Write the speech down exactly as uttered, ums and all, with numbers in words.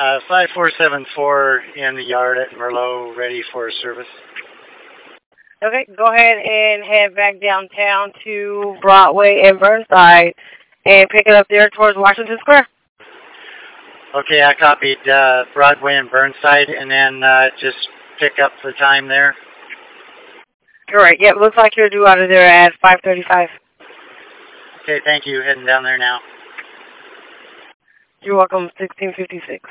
Uh, five four seven four in the yard at Merlot, ready for service. Okay, go ahead and head back downtown to Broadway and Burnside and pick it up there towards Washington Square. Okay, I copied uh, Broadway and Burnside, and then uh, just pick up the time there. Correct. Yep, looks like you're due out of there at five thirty-five. Okay, thank you. Heading down there now. You're welcome, sixteen fifty-six.